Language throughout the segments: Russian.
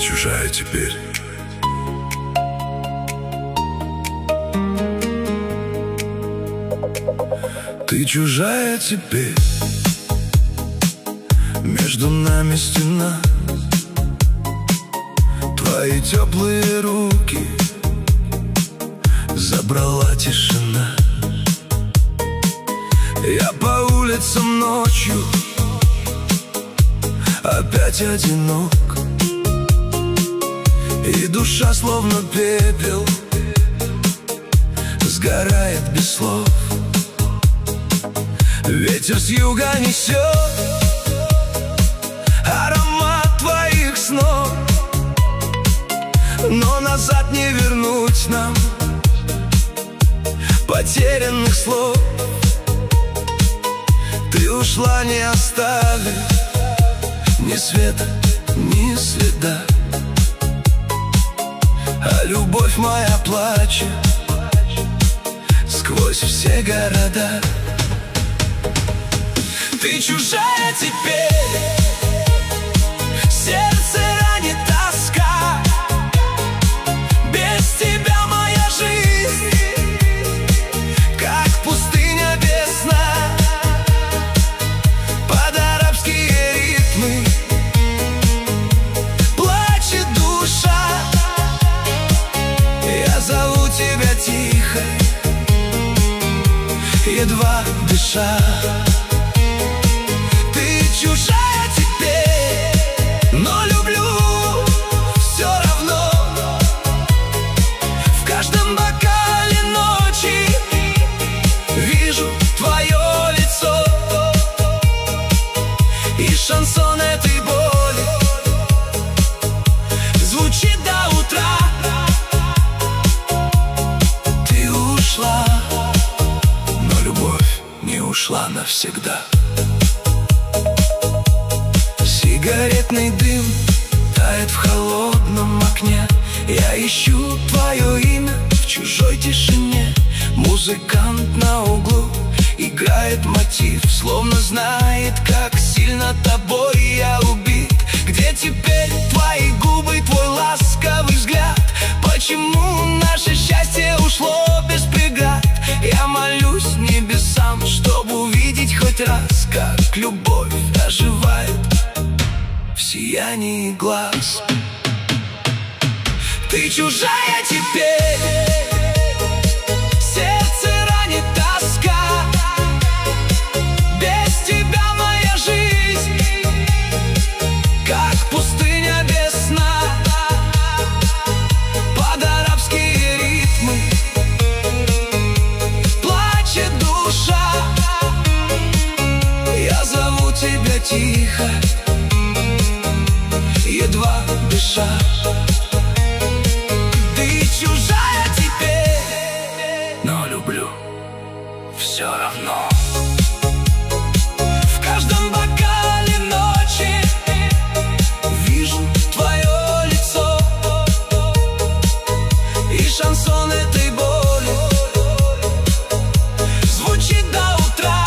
чужая теперь. Ты чужая теперь. Между нами стена. Твои теплые руки забрала тишина. Я по улицам ночью опять одинок, и душа словно пепел сгорает без слов. Ветер с юга несет аромат твоих снов, но назад не вернуть нам потерянных слов. Ты ушла, не оставив ни света, ни следа, а любовь моя плачет сквозь все города. Ты чужая теперь, сердце ранит тоска. Без тебя моя жизнь как пустыня без сна. Под арабские ритмы плачет душа. Я зову тебя тихо, едва дыша. Чужая теперь, но люблю все равно. В каждом бокале ночи вижу твое лицо, и шансон этой боли звучит до утра. Ты ушла, но любовь не ушла навсегда. Сигаретный дым тает в холодном окне. Я ищу твое имя в чужой тишине. Музыкант на углу играет мотив, словно знает, как сильно тобой я убит. Где теперь твои губы, твой ласковый взгляд? Почему наше счастье ушло без преград? Я молюсь небесам, чтобы увидеть хоть раз, как любовь оживает в сиянии глаз. Ты чужая теперь, сердце ранит тоска. Без тебя моя жизнь как пустыня без сна. Под арабские ритмы плачет душа. Я зову тебя тихо, едва дыша. Ты чужая теперь, но люблю все равно. В каждом бокале ночи вижу твое лицо, и шансон этой боли звучит до утра.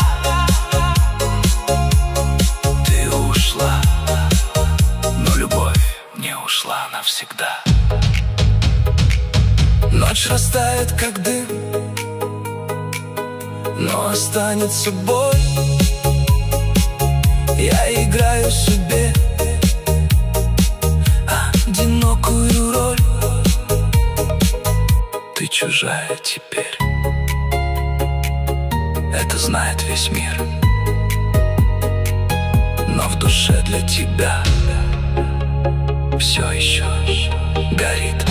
Ты ушла, ушла навсегда. Ночь растает, как дым, но останется боль. Я играю себе одинокую роль. Ты чужая теперь, это знает весь мир, но в душе для тебя все еще горит.